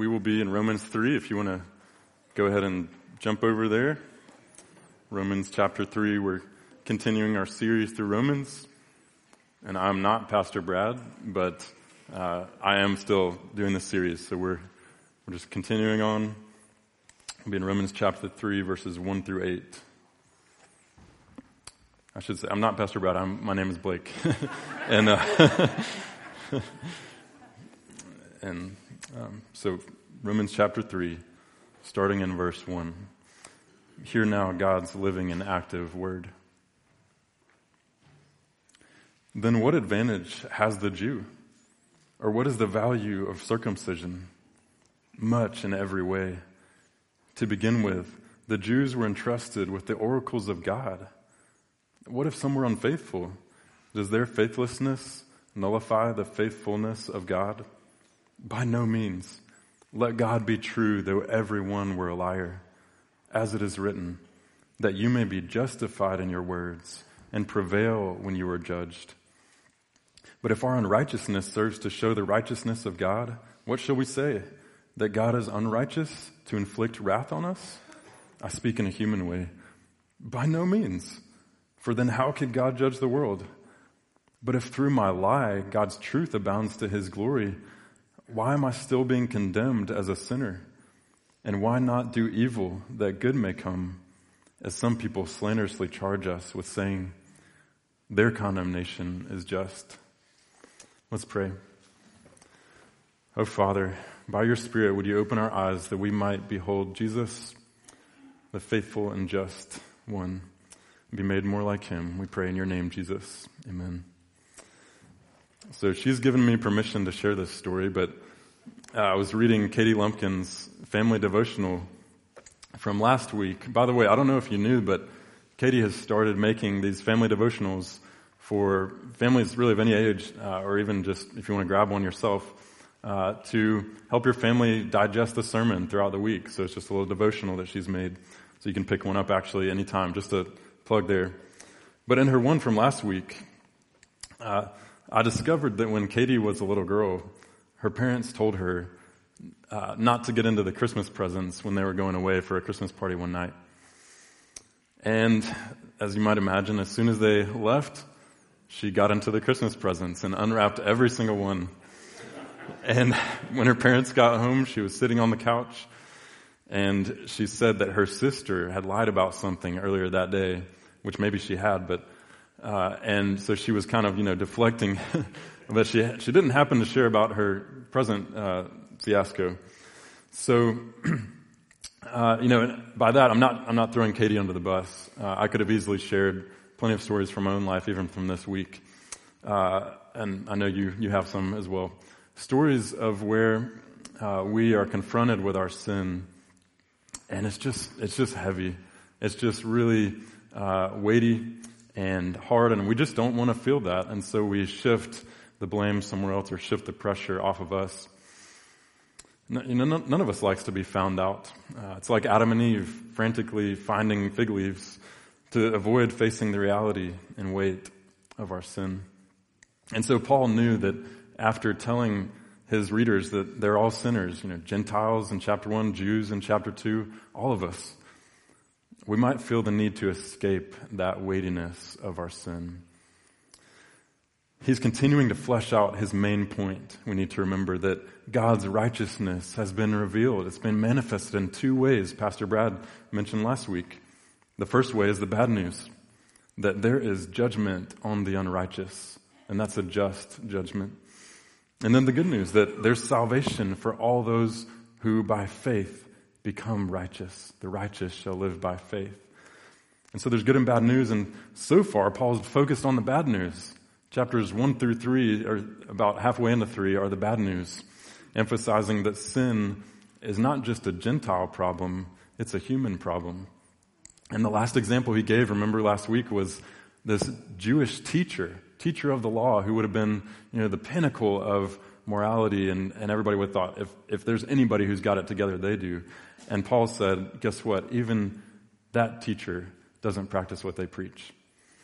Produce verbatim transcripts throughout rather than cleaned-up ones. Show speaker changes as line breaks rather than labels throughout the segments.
we will be in Romans three, if you want to go ahead and jump over there. Romans chapter three, we're continuing our series through Romans. And I'm not Pastor Brad, but uh, I am still doing this series. So we're we're just continuing on. We'll be in Romans chapter three, verses one through eight. I should say, I'm not Pastor Brad, I'm, my name is Blake. and uh, and um, so Romans chapter three, starting in verse one. Hear now God's living and active word. Then what advantage has the Jew? Or what is the value of circumcision? Much in every way. To begin with, the Jews were entrusted with the oracles of God. What if some were unfaithful? Does their faithlessness nullify the faithfulness of God? By no means. Let God be true, though everyone were a liar. As it is written, that you may be justified in your words and prevail when you are judged. But if our unrighteousness serves to show the righteousness of God, what shall we say? That God is unrighteous to inflict wrath on us? I speak in a human way. By no means. For then how could God judge the world? But if through my lie God's truth abounds to his glory, why am I still being condemned as a sinner? And why not do evil that good may come? As some people slanderously charge us with saying, their condemnation is just. Let's pray. Oh Father, by your Spirit would you open our eyes that we might behold Jesus, the faithful and just one, and be made more like him. We pray in your name, Jesus. Amen. So she's given me permission to share this story, but uh, I was reading Katie Lumpkin's family devotional from last week. By the way, I don't know if you knew, but Katie has started making these family devotionals for families really of any age, uh, or even just if you want to grab one yourself, uh, to help your family digest the sermon throughout the week. So it's just a little devotional that she's made. So you can pick one up actually anytime, just a plug there. But in her one from last week, uh, I discovered that when Katie was a little girl, her parents told her uh, not to get into the Christmas presents when they were going away for a Christmas party one night. And as you might imagine, as soon as they left, she got into the Christmas presents and unwrapped every single one. And when her parents got home, she was sitting on the couch, and she said that her sister had lied about something earlier that day, which maybe she had, but uh, and so she was kind of, you know, deflecting. But she she didn't happen to share about her present uh, fiasco. So, uh, you know, by that I'm not I'm not throwing Katie under the bus. Uh, I could have easily shared plenty of stories from my own life, even from this week, uh, and I know you you have some as well. Stories of where uh, we are confronted with our sin, and it's just it's just heavy. It's just really uh, weighty and hard, and we just don't want to feel that, and so we shift the blame somewhere else or shift the pressure off of us. You know, none of us likes to be found out. Uh, it's like Adam and Eve frantically finding fig leaves to avoid facing the reality and weight of our sin. And so Paul knew that after telling his readers that they're all sinners, you know, Gentiles in chapter one, Jews in chapter two, all of us, we might feel the need to escape that weightiness of our sin. He's continuing to flesh out his main point. We need to remember that God's righteousness has been revealed. It's been manifested in two ways, Pastor Brad mentioned last week. The first way is the bad news, that there is judgment on the unrighteous, and that's a just judgment. And then the good news, that there's salvation for all those who by faith become righteous. The righteous shall live by faith. And so there's good and bad news, and so far Paul's focused on the bad news. Chapters one through three, or about halfway into three, are the bad news, emphasizing that sin is not just a Gentile problem, it's a human problem. And the last example he gave, remember last week, was this Jewish teacher, teacher of the law, who would have been, you know, the pinnacle of morality, and, and everybody would have thought, if, if there's anybody who's got it together, they do. And Paul said, guess what? Even that teacher doesn't practice what they preach.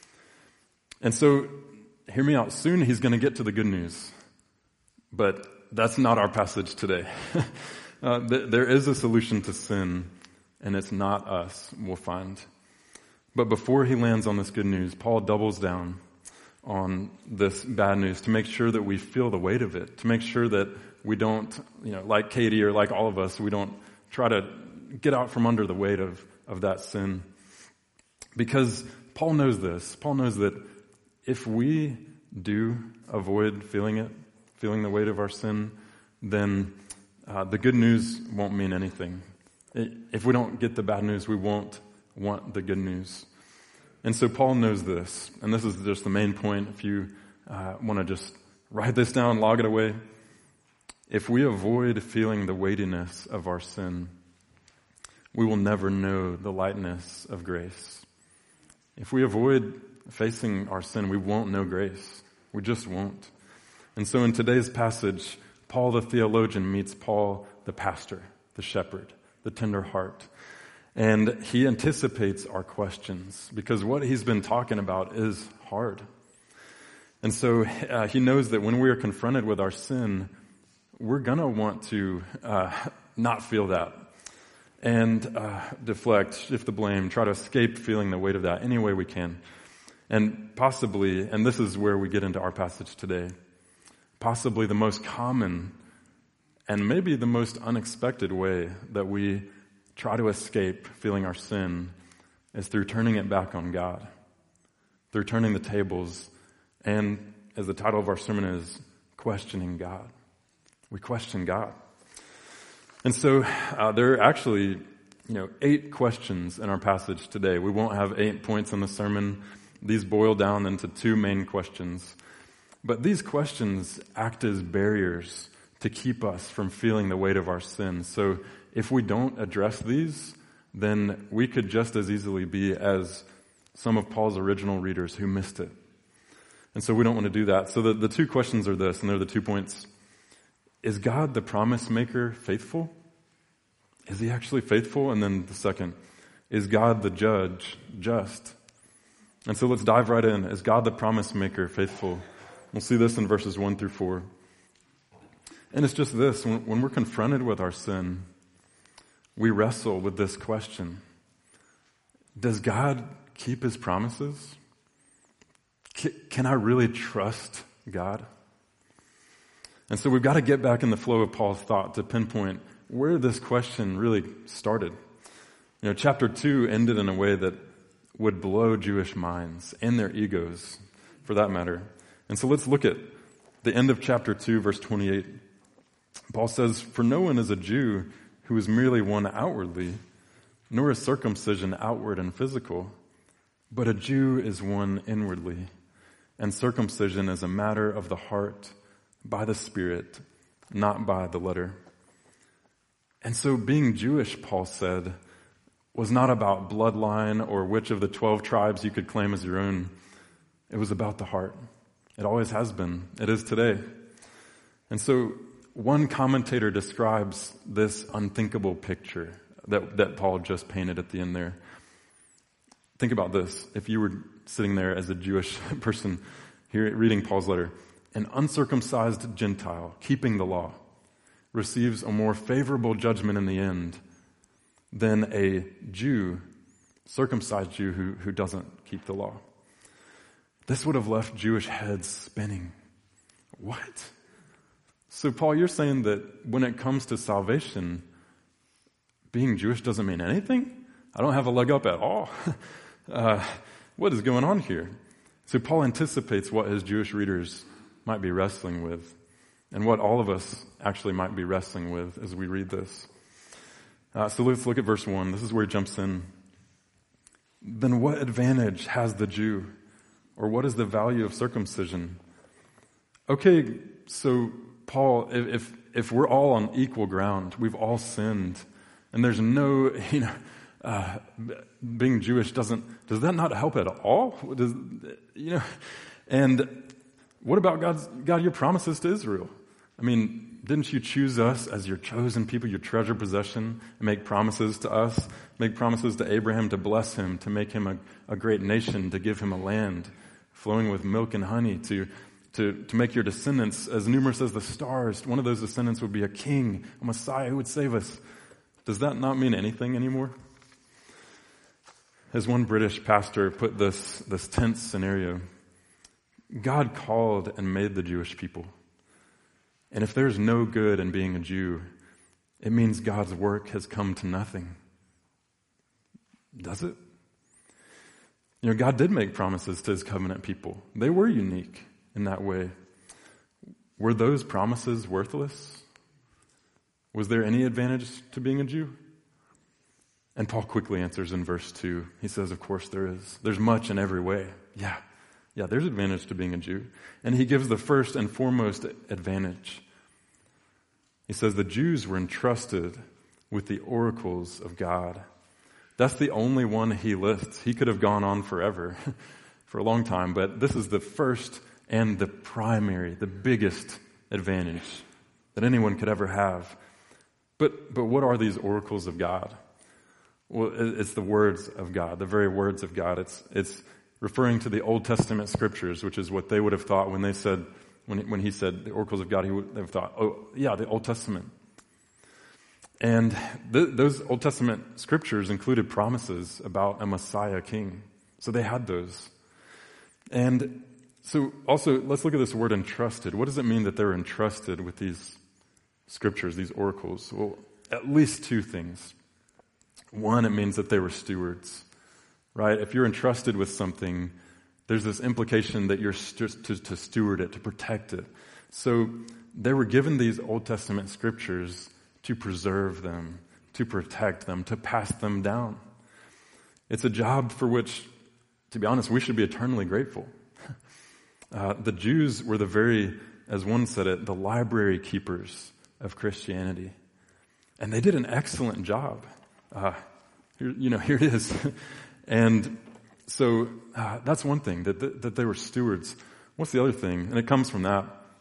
And so, hear me out. Soon he's going to get to the good news. But that's not our passage today. Uh, th- there is a solution to sin, and it's not us, we'll find. But before he lands on this good news, Paul doubles down on this bad news to make sure that we feel the weight of it, to make sure that we don't, you know, like Katie or like all of us, we don't try to get out from under the weight of, of that sin. Because Paul knows this. Paul knows that if we do avoid feeling it, feeling the weight of our sin, then uh, the good news won't mean anything. If we don't get the bad news, we won't want the good news. And so Paul knows this, and this is just the main point. If you uh, want to just write this down, log it away. If we avoid feeling the weightiness of our sin, we will never know the lightness of grace. If we avoid facing our sin, we won't know grace. We just won't. And so in today's passage, Paul the theologian meets Paul the pastor, the shepherd, the tender heart. And he anticipates our questions because what he's been talking about is hard. And so uh, he knows that when we are confronted with our sin, we're going to want to uh, not feel that and uh, deflect, shift the blame, try to escape feeling the weight of that any way we can. And possibly, and this is where we get into our passage today, possibly the most common and maybe the most unexpected way that we try to escape feeling our sin is through turning it back on God, through turning the tables, and as the title of our sermon is, questioning God. We question God. And so uh, there are actually, you know, eight questions in our passage today. We won't have eight points in the sermon. These boil down into two main questions. But these questions act as barriers to keep us from feeling the weight of our sin. So if we don't address these, then we could just as easily be as some of Paul's original readers who missed it. And so we don't want to do that. So the, the two questions are this, and they're the two points. Is God the promise maker faithful? Is he actually faithful? And then the second, is God the judge just? And so let's dive right in. Is God the promise maker faithful? We'll see this in verses one through four. And it's just this, when, when we're confronted with our sin, we wrestle with this question. Does God keep his promises? C- can I really trust God? And so we've got to get back in the flow of Paul's thought to pinpoint where this question really started. You know, chapter two ended in a way that would blow Jewish minds and their egos, for that matter. And so let's look at the end of chapter two, verse twenty-eight. Paul says, "For no one is a Jew who is merely one outwardly, nor is circumcision outward and physical, but a Jew is one inwardly, and circumcision is a matter of the heart, by the Spirit, not by the letter." And so being Jewish, Paul said, was not about bloodline or which of the twelve tribes you could claim as your own. It was about the heart. It always has been. It is today. And so one commentator describes this unthinkable picture that, that Paul just painted at the end there. Think about this. If you were sitting there as a Jewish person here reading Paul's letter, an uncircumcised Gentile keeping the law receives a more favorable judgment in the end than a Jew, circumcised Jew who, who doesn't keep the law. This would have left Jewish heads spinning. What? So Paul, you're saying that when it comes to salvation, being Jewish doesn't mean anything? I don't have a leg up at all. uh, what is going on here? So Paul anticipates what his Jewish readers might be wrestling with, and what all of us actually might be wrestling with as we read this. Uh, so let's look at verse one. This is where he jumps in. Then what advantage has the Jew? Or what is the value of circumcision? Okay, so Paul, if, if if we're all on equal ground, we've all sinned, and there's no, you know, uh, being Jewish doesn't, does that not help at all? Does, you know, and what about God's, God, your promises to Israel? I mean, didn't you choose us as your chosen people, your treasured possession, and make promises to us, make promises to Abraham to bless him, to make him a, a great nation, to give him a land flowing with milk and honey, to to, to make your descendants as numerous as the stars. One of those descendants would be a king, a Messiah who would save us. Does that not mean anything anymore? As one British pastor put this, this tense scenario, God called and made the Jewish people. And if there's no good in being a Jew, it means God's work has come to nothing. Does it? You know, God did make promises to his covenant people. They were unique in that way. Were those promises worthless? Was there any advantage to being a Jew? And Paul quickly answers in verse two. He says, of course there is. There's much in every way. Yeah, yeah, there's advantage to being a Jew. And he gives the first and foremost advantage. He says the Jews were entrusted with the oracles of God. That's the only one he lists. He could have gone on forever, for a long time, but this is the first and the primary, the biggest advantage that anyone could ever have. But, but what are these oracles of God? Well, it's the words of God, the very words of God. It's, it's referring to the Old Testament scriptures, which is what they would have thought when they said, when, when he said the oracles of God, he would have thought, oh, yeah, the Old Testament. And th- those Old Testament scriptures included promises about a Messiah king. So they had those. And so also, let's look at this word entrusted. What does it mean that they're entrusted with these scriptures, these oracles? Well, at least two things. One, it means that they were stewards, right? If you're entrusted with something, there's this implication that you're st- to, to steward it, to protect it. So they were given these Old Testament scriptures to preserve them, to protect them, to pass them down. It's a job for which, to be honest, we should be eternally grateful. Uh, the Jews were the very, as one said it, the library keepers of Christianity. And they did an excellent job. Uh, here, you know, here it is. And so uh, that's one thing, that, that that they were stewards. What's the other thing? And it comes from that,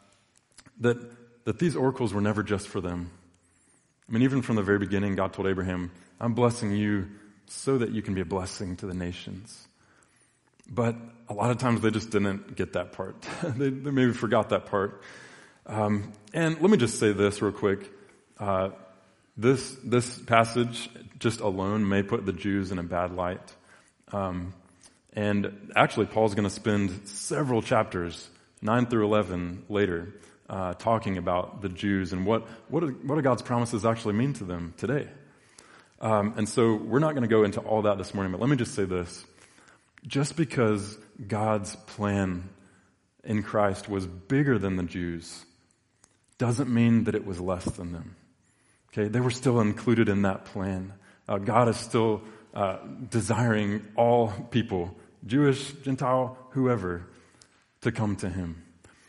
that that these oracles were never just for them. I mean, even from the very beginning, God told Abraham, I'm blessing you so that you can be a blessing to the nations. But a lot of times they just didn't get that part. they, they maybe forgot that part. Um, and let me just say this real quick. Uh, this this passage just alone may put the Jews in a bad light. Um, and actually, Paul's going to spend several chapters, nine through eleven later, uh, talking about the Jews and what what do, what do God's promises actually mean to them today. Um, and so we're not going to go into all that this morning, but let me just say this. Just because God's plan in Christ was bigger than the Jews doesn't mean that it was less than them. Okay, they were still included in that plan. Uh, God is still uh, desiring all people, Jewish, Gentile, whoever, to come to him.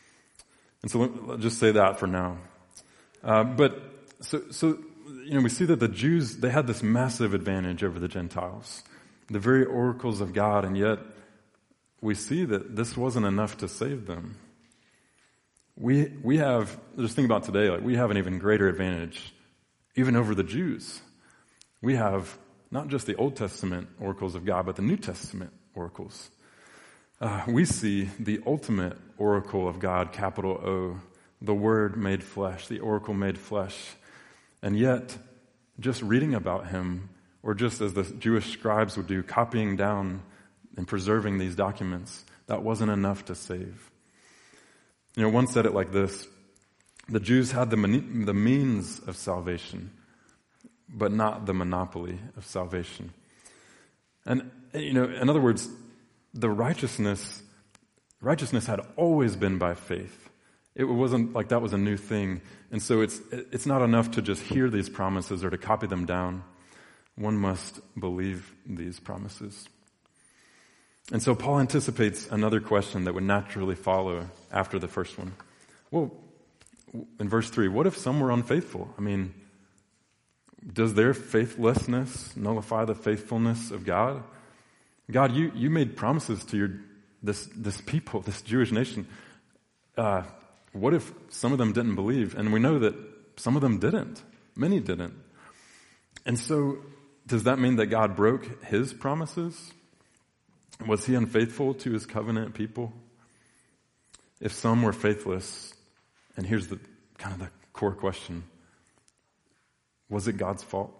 And so let, let's just say that for now. Uh, but so, so, you know, we see that the Jews, they had this massive advantage over the Gentiles. The very oracles of God, and yet we see that this wasn't enough to save them. We we have, just think about today, like we have an even greater advantage, even over the Jews. We have not just the Old Testament oracles of God, but the New Testament oracles. Uh, we see the ultimate oracle of God, capital O, the Word made flesh, the oracle made flesh. And yet, just reading about him, or just as the Jewish scribes would do, copying down and preserving these documents, that wasn't enough to save. You know, one said it like this: the Jews had the, mon- the means of salvation, but not the monopoly of salvation. And, you know, in other words, the righteousness, righteousness had always been by faith. It wasn't like that was a new thing. And so it's it's not enough to just hear these promises or to copy them down. One must believe these promises. And so Paul anticipates another question that would naturally follow after the first one. Well, in verse three, what if some were unfaithful? I mean, does their faithlessness nullify the faithfulness of God? God, you, you made promises to your this this people, this Jewish nation. Uh, what if some of them didn't believe? And we know that some of them didn't. Many didn't. And so, does that mean that God broke his promises? Was he unfaithful to his covenant people? If some were faithless, and here's the kind of the core question, was it God's fault?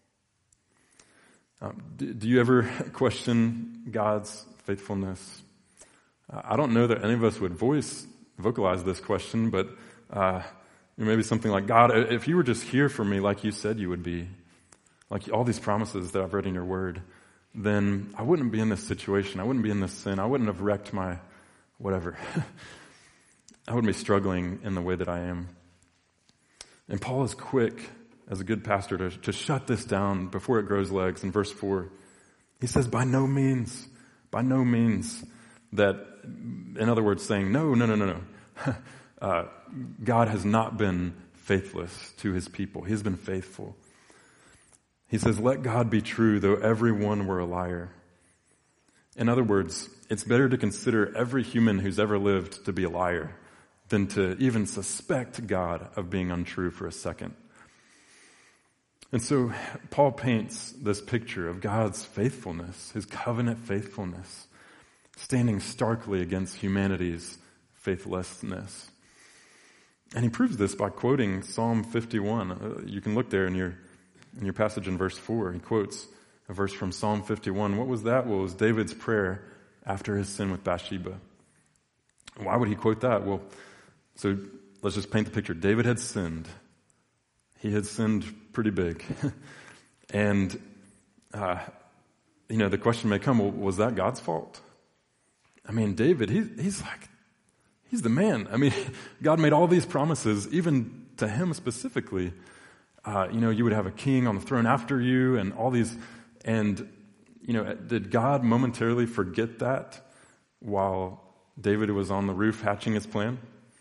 Um, do, do you ever question God's faithfulness? Uh, I don't know that any of us would voice, vocalize this question, but uh, maybe something like, God, if you were just here for me like you said you would be, like all these promises that I've read in your word, then I wouldn't be in this situation. I wouldn't be in this sin. I wouldn't have wrecked my whatever. I wouldn't be struggling in the way that I am. And Paul is quick, as a good pastor, to, to shut this down before it grows legs. In verse four, he says, by no means, by no means that, in other words, saying, no, no, no, no, no. uh, God has not been faithless to his people. He has been faithful. He says, let God be true, though everyone were a liar. In other words, it's better to consider every human who's ever lived to be a liar than to even suspect God of being untrue for a second. And so Paul paints this picture of God's faithfulness, his covenant faithfulness, standing starkly against humanity's faithlessness. And he proves this by quoting Psalm fifty-one. Uh, you can look there in your in your passage in verse four. He quotes a verse from Psalm fifty-one. What was that? Well, it was David's prayer after his sin with Bathsheba. Why would he quote that? Well, so let's just paint the picture. David had sinned. He had sinned pretty big. and, uh, you know, the question may come, well, was that God's fault? I mean, David, he, he's like, he's the man. I mean, God made all these promises, even to him specifically. Uh, you know, you would have a king on the throne after you and all these. And, you know, did God momentarily forget that while David was on the roof hatching his plan?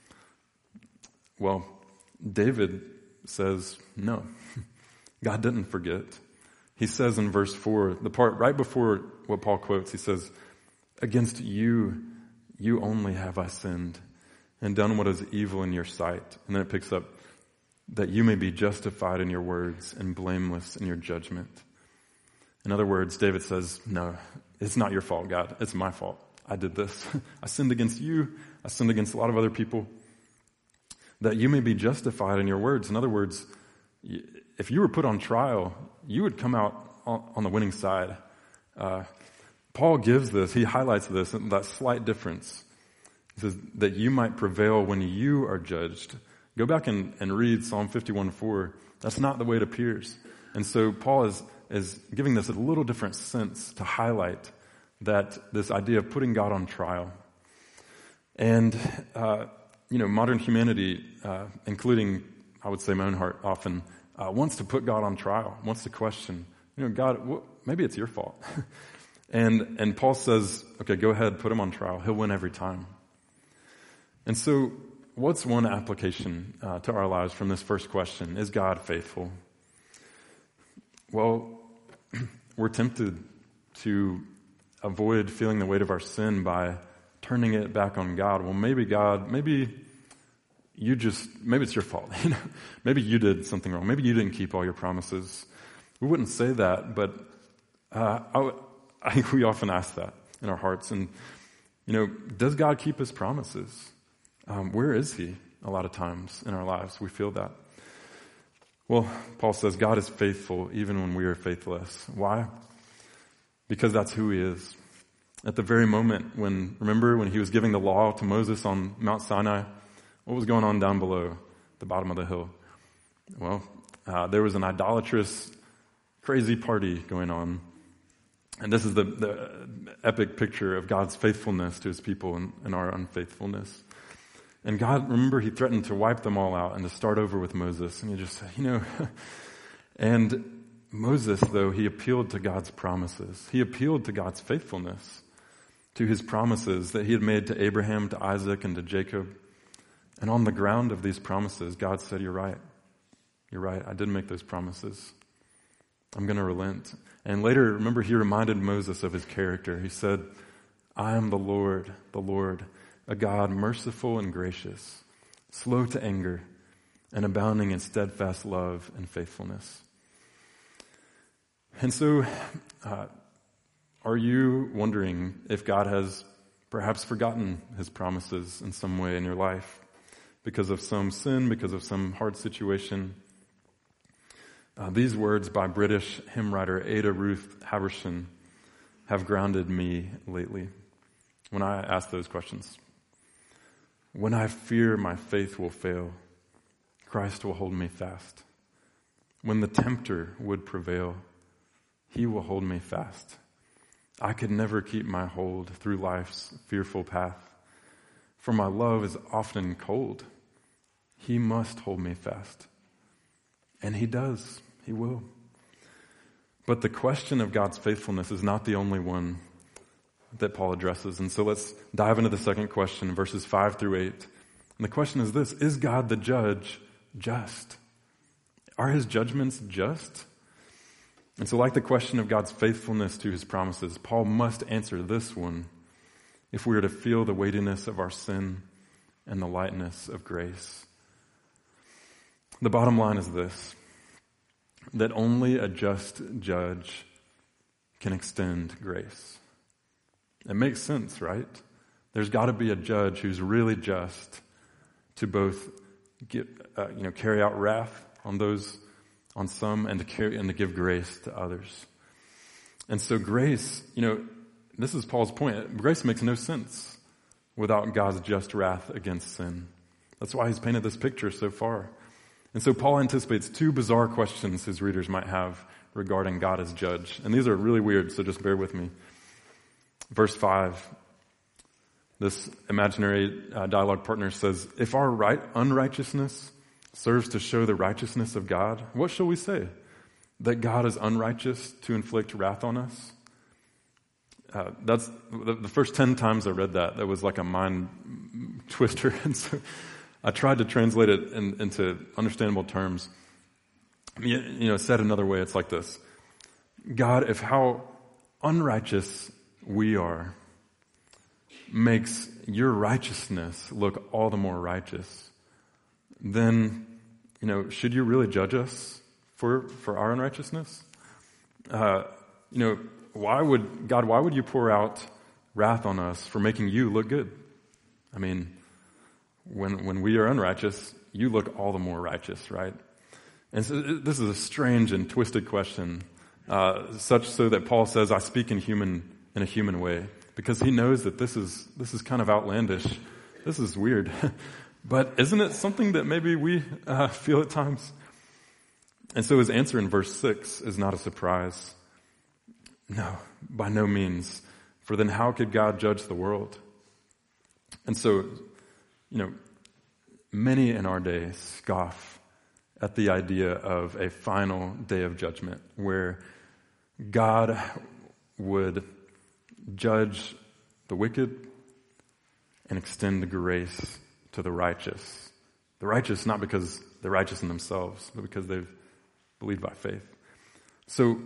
Well, David says, no, God didn't forget. He says in verse four, the part right before what Paul quotes, he says, against you, you only have I sinned and done what is evil in your sight. And then it picks up, that you may be justified in your words and blameless in your judgment. In other words, David says, no, it's not your fault, God. It's my fault. I did this. I sinned against you. I sinned against a lot of other people. That you may be justified in your words. In other words, if you were put on trial, you would come out on the winning side. Uh, Paul gives this, he highlights this, that slight difference. He says that you might prevail when you are judged. Go back and, and read Psalm fifty-one four. That's not the way it appears. And so Paul is, is giving this a little different sense to highlight that this idea of putting God on trial. And, uh, you know, modern humanity, uh, including, I would say my own heart often, uh, wants to put God on trial, wants to question, you know, God, wh- maybe it's your fault. and, and Paul says, okay, go ahead, put him on trial. He'll win every time. And so what's one application uh, to our lives from this first question? Is God faithful? Well, we're tempted to avoid feeling the weight of our sin by turning it back on God. Well, maybe God, maybe you just, maybe it's your fault. You know, maybe you did something wrong. Maybe you didn't keep all your promises. We wouldn't say that, but uh, I, I think we often ask that in our hearts. And, you know, does God keep his promises? Um, where is he? A lot of times in our lives, we feel that. Well, Paul says God is faithful even when we are faithless. Why? Because that's who he is. At the very moment when, remember when he was giving the law to Moses on Mount Sinai, what was going on down below, the bottom of the hill? Well, uh, there was an idolatrous, crazy party going on. And this is the, the epic picture of God's faithfulness to his people and, and our unfaithfulness. And God, remember, he threatened to wipe them all out and to start over with Moses. And he just said, you know, and Moses, though, he appealed to God's promises. He appealed to God's faithfulness, to his promises that he had made to Abraham, to Isaac, and to Jacob. And on the ground of these promises, God said, you're right. You're right. I did make those promises. I'm going to relent. And later, remember, he reminded Moses of his character. He said, I am the Lord, the Lord, a God merciful and gracious, slow to anger, and abounding in steadfast love and faithfulness. And so, uh, are you wondering if God has perhaps forgotten his promises in some way in your life because of some sin, because of some hard situation. Uh, these words by British hymn writer Ada Ruth Haverson have grounded me lately when I ask those questions. When I fear my faith will fail, Christ will hold me fast. When the tempter would prevail, he will hold me fast. I could never keep my hold through life's fearful path, for my love is often cold. He must hold me fast. And he does. He will. But the question of God's faithfulness is not the only one that Paul addresses. And so let's dive into the second question, verses five through eight. And the question is this: is God the judge just? Are his judgments just? And so like the question of God's faithfulness to his promises, Paul must answer this one if we are to feel the weightiness of our sin and the lightness of grace. The bottom line is this: that only a just judge can extend grace. It makes sense, right? There's got to be a judge who's really just to both get, uh, you know, carry out wrath on those, on some, and to carry and to give grace to others. And so grace, you know, this is Paul's point. Grace makes no sense without God's just wrath against sin. That's why he's painted this picture so far. And so Paul anticipates two bizarre questions his readers might have regarding God as judge. And these are really weird, so just bear with me. Verse five, this imaginary uh, dialogue partner says, if our right unrighteousness serves to show the righteousness of God, what shall we say? That God is unrighteous to inflict wrath on us? Uh, that's the, the first ten times I read that, that was like a mind twister. And so I tried to translate it in, into understandable terms. You, you know, said another way, it's like this: God, if how unrighteous we are makes your righteousness look all the more righteous, then, you know, should you really judge us for, for our unrighteousness? Uh, you know, why would, God, why would you pour out wrath on us for making you look good? I mean, when, when we are unrighteous, you look all the more righteous, right? And so this is a strange and twisted question, uh, such so that Paul says, I speak in human, in a human way, because he knows that this is, this is kind of outlandish. This is weird. But isn't it something that maybe we uh, feel at times? And so his answer in verse six is not a surprise. No, by no means. For then how could God judge the world? And so, you know, many in our day scoff at the idea of a final day of judgment where God would judge the wicked and extend the grace to the righteous. The righteous not because they're righteous in themselves, but because they've believed by faith. So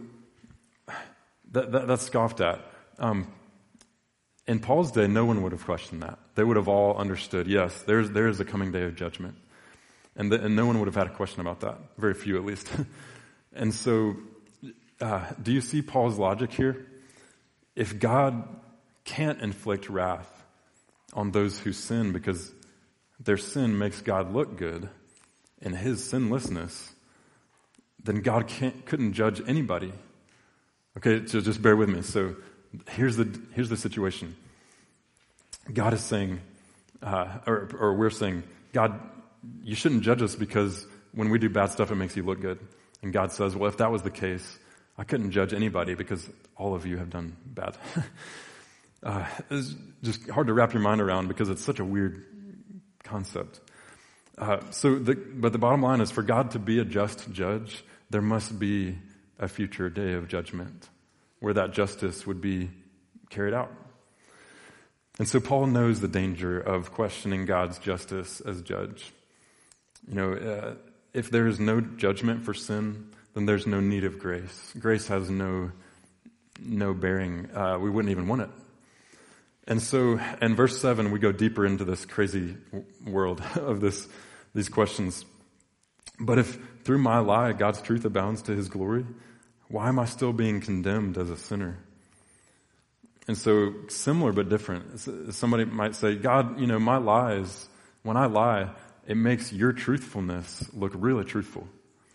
that, that, that's scoffed at. Um, in Paul's day, no one would have questioned that. They would have all understood, yes, there's there is a coming day of judgment. And, the, and no one would have had a question about that. Very few, at least. And so, uh, do you see Paul's logic here? If God can't inflict wrath on those who sin because their sin makes God look good in his sinlessness, then God can't, couldn't judge anybody. Okay, so just bear with me. So here's the here's the situation. God is saying, uh, or, or we're saying, God, you shouldn't judge us because when we do bad stuff, it makes you look good. And God says, well, if that was the case, I couldn't judge anybody because all of you have done bad. uh, it's just hard to wrap your mind around because it's such a weird concept. Uh, so, the, but the bottom line is, for God to be a just judge, there must be a future day of judgment where that justice would be carried out. And so Paul knows the danger of questioning God's justice as judge. You know, uh, if there is no judgment for sin, then there's no need of grace. Grace has no no bearing. Uh, we wouldn't even want it. And so in verse seven, we go deeper into this crazy w- world of this these questions. But if through my lie God's truth abounds to his glory, why am I still being condemned as a sinner? And so similar but different. Somebody might say, God, you know, my lies, when I lie, it makes your truthfulness look really truthful.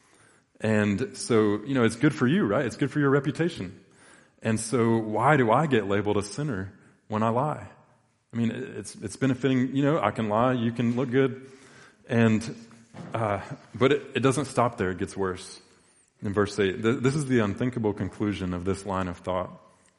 And so, you know, it's good for you, right? It's good for your reputation. And so why do I get labeled a sinner when I lie? I mean, it's it's benefiting, you know, I can lie, you can look good. And, uh, but it, it doesn't stop there, it gets worse. In verse eight, th- this is the unthinkable conclusion of this line of thought.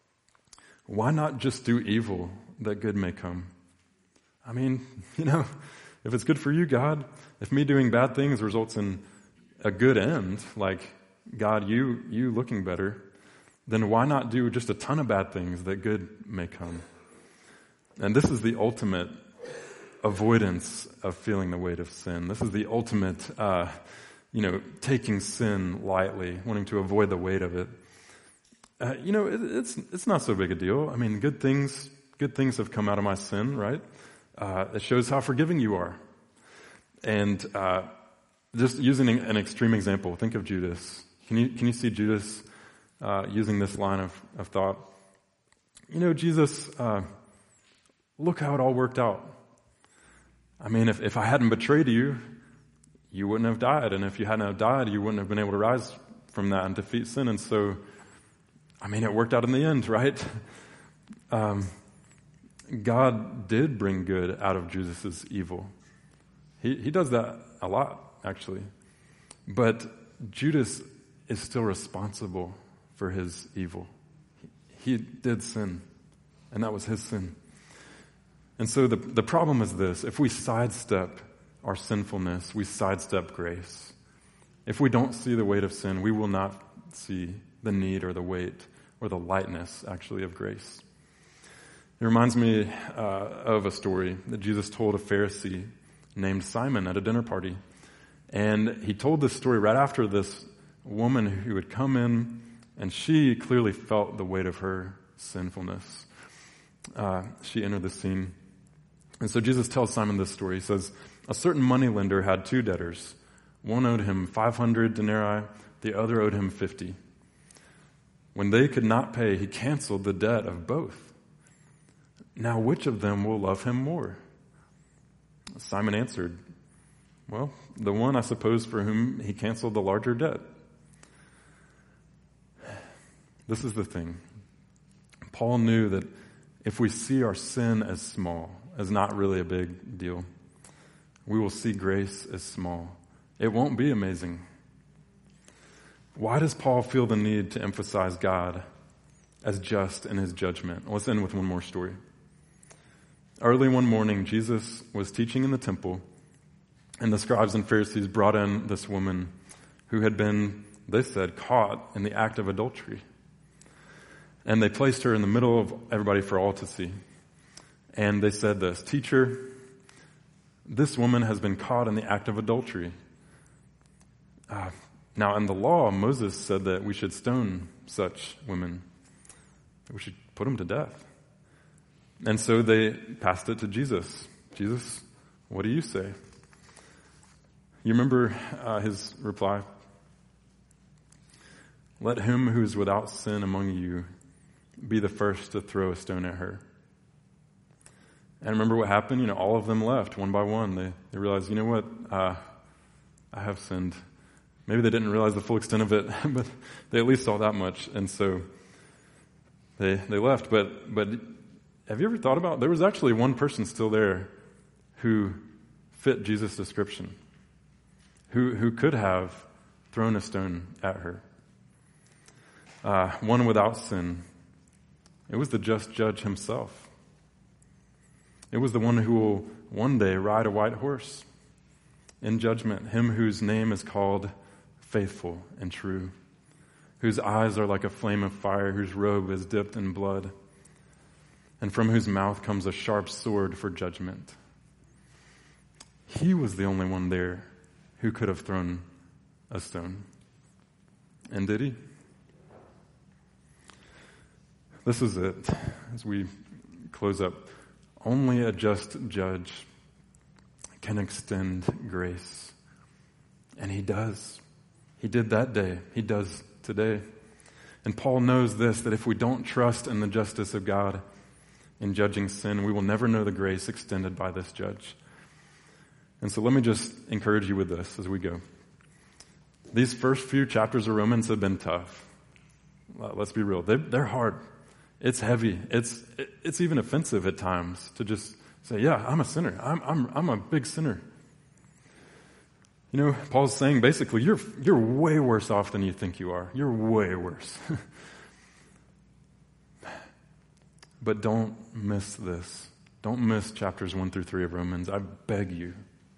Why not just do evil that good may come? I mean, you know, if it's good for you, God, if me doing bad things results in a good end, like, God, you you looking better, then why not do just a ton of bad things that good may come? And this is the ultimate avoidance of feeling the weight of sin. This is the ultimate, uh, you know, taking sin lightly, wanting to avoid the weight of it. Uh, you know, it, it's it's not so big a deal. I mean, good things good things have come out of my sin, right? Uh, it shows how forgiving you are. And uh, just using an extreme example, think of Judas. Can you can you see Judas uh, using this line of, of thought? You know, Jesus, uh, look how it all worked out. I mean, if, if I hadn't betrayed you, you wouldn't have died. And if you hadn't have died, you wouldn't have been able to rise from that and defeat sin. And so, I mean, it worked out in the end, right? Um, God did bring good out of Judas's evil. He he does that a lot, actually. But Judas is still responsible for his evil. He, he did sin, and that was his sin. And so the, the problem is this. If we sidestep our sinfulness, we sidestep grace. If we don't see the weight of sin, we will not see the need or the weight or the lightness, actually, of grace. It reminds me uh, of a story that Jesus told a Pharisee named Simon at a dinner party. And he told this story right after this woman who had come in, and she clearly felt the weight of her sinfulness. Uh, she entered the scene. And so Jesus tells Simon this story. He says, a certain moneylender had two debtors. One owed him five hundred denarii, the other owed him fifty. When they could not pay, he canceled the debt of both. Now which of them will love him more? Simon answered, well, the one, I suppose, for whom he canceled the larger debt. This is the thing. Paul knew that if we see our sin as small, as not really a big deal, we will see grace as small. It won't be amazing. Why does Paul feel the need to emphasize God as just in his judgment? Let's end with one more story. Early one morning, Jesus was teaching in the temple, and the scribes and Pharisees brought in this woman who had been, they said, caught in the act of adultery. And they placed her in the middle of everybody for all to see. And they said this, Teacher, this woman has been caught in the act of adultery. Uh, now, in the law, Moses said that we should stone such women. We should put them to death. And so they passed it to Jesus. Jesus, what do you say? You remember uh, his reply? Let him who is without sin among you be the first to throw a stone at her. And remember what happened? You know, all of them left one by one. They they realized, you know what? Uh, I have sinned. Maybe they didn't realize the full extent of it, but they at least saw that much. And so they they left. But but have you ever thought about, there was actually one person still there who fit Jesus' description, who who could have thrown a stone at her. Uh, one without sin. It was the just judge himself. It was the one who will one day ride a white horse in judgment, him whose name is called Faithful and True, whose eyes are like a flame of fire, whose robe is dipped in blood, and from whose mouth comes a sharp sword for judgment. He was the only one there who could have thrown a stone. And did he? This is it. As we close up, only a just judge can extend grace. And he does. He did that day. He does today. And Paul knows this, that if we don't trust in the justice of God in judging sin, we will never know the grace extended by this judge. And so let me just encourage you with this as we go. These first few chapters of Romans have been tough. Let's be real. They're, they're hard. It's heavy. It's it's even offensive at times to just say, yeah, I'm a sinner. I'm I'm I'm a big sinner. You know, Paul's saying basically, you're you're way worse off than you think you are. You're way worse. But don't miss this. Don't miss chapters one through three of Romans. I beg you.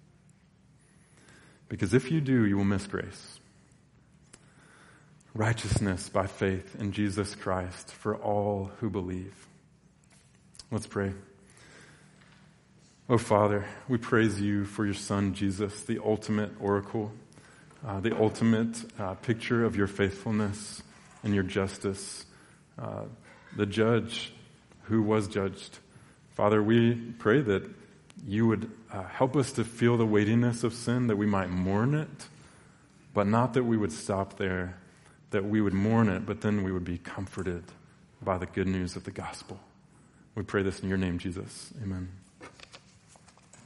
Because if you do, you will miss grace. Righteousness by faith in Jesus Christ for all who believe. Let's pray. Oh, Father, we praise you for your Son, Jesus, the ultimate oracle, uh, the ultimate uh, picture of your faithfulness and your justice, uh, the judge who was judged. Father, we pray that you would uh, help us to feel the weightiness of sin, that we might mourn it, but not that we would stop there, that we would mourn it, but then we would be comforted by the good news of the gospel. We pray this in your name, Jesus. Amen.